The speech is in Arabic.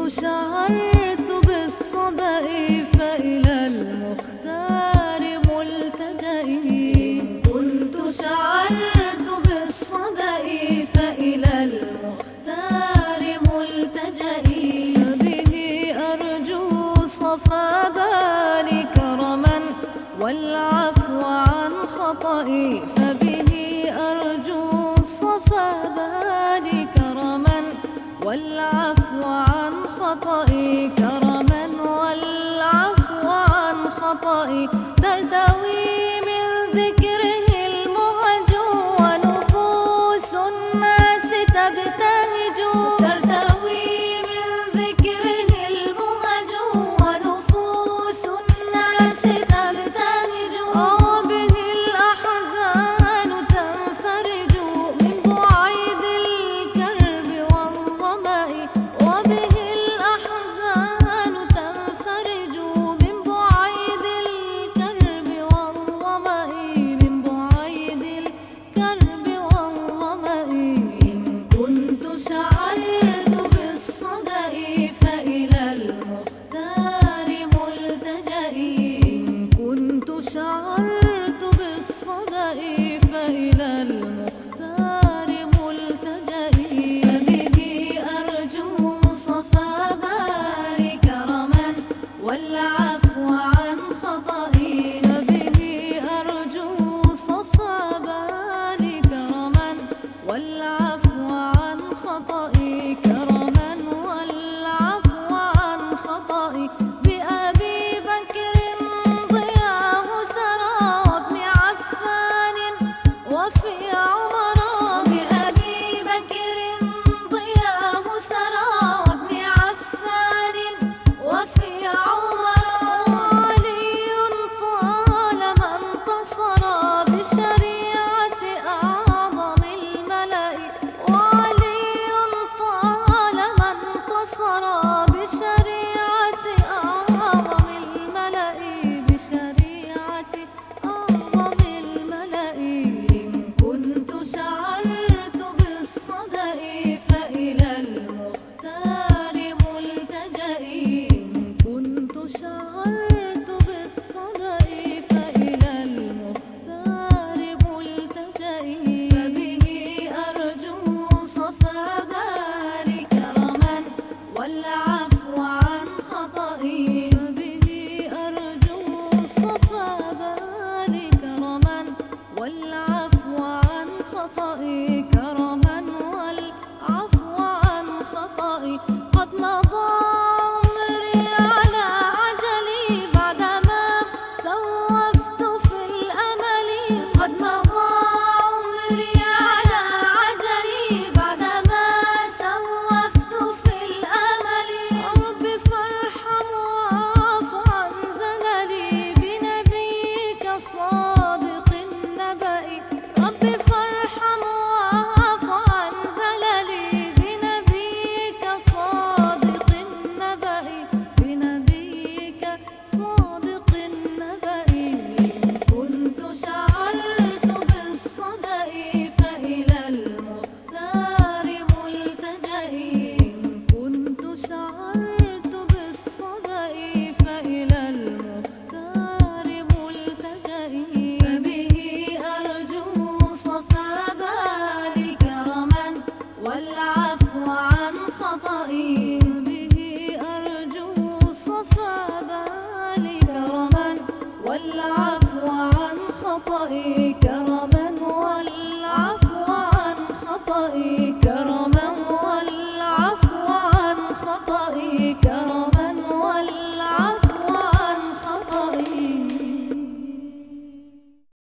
شعرت بالصدأ فإلى المختار ملتجئي. كنت شعرت بالصدأ فإلى المختار ملتجئي. به أرجو صفا بالي كرما والعفو عن خطئي. فبه أرجو صفا بالي كرما والعفو عن خطئي. كرما والعفو عن خطئي. ترتوي من ذكره المهج ونفوس الناس تبتهج. ترتوي من ذكره المهج ونفوس الناس تبتهج. به الأحزان تنفرج من بعيد الكرب والظمأ. وبه الأحزان تنفرج من بعيد الكرب والظمأ. من بعيد الكرب والظمأ. إن كنت شعرت بالصدأ فإلى المختار ملتجئي. إن كنت شعرت بالصدأ فإلى المختار ملتجئي. فبه أرجو صفا بالي كرما والعفو عن خطئي. فبه أرجو صفا بالي كرما والعفو عن خطئي. كرما والعفو عن خطئي. بأبي بكر ضياه سرى وابن عفان وفي عمر. بأبي بكر ضياه سرى وابن عفان وفي عمر. وعلي طالما انتصر بشريعة أعظم الملأ. وعلي طالما انتصر بشريعة أعظم الملأ. بشريعة أعظم الملأ. إن كنت شعرت بالصدأ فإلى المختار ملتجئي. إن كنت شعرت بالصدأ فإلى المختار ملتجئي. فبه أرجو صفا بالي كرما والعفو عن خطئي. فبه أرجو صفا بالي كرما والعفو عن خطئي. كرما والعفو عن خطئي. قد مضى عمري على عجلي بعدما سوفت في الأمل. قد مضى عمري على عجلي بعدما سوفت في الأمل. رب فارحم واعف عن زللي بنبيك صادق النبأ. رب فارحم واعف عن زللي بنبيك صادق النبأ. بنبيك صادق النبأ. إن كنت شعرت بالصدأ فإلى المختار ملتجئي. إن كنت شعرت بالصدأ فإلى المختار ملتجئي. فبه أرجو صفا بالي كرما والعفو عن خطئي. به أرجو صفا بالي كرما والعفو عن خطئي.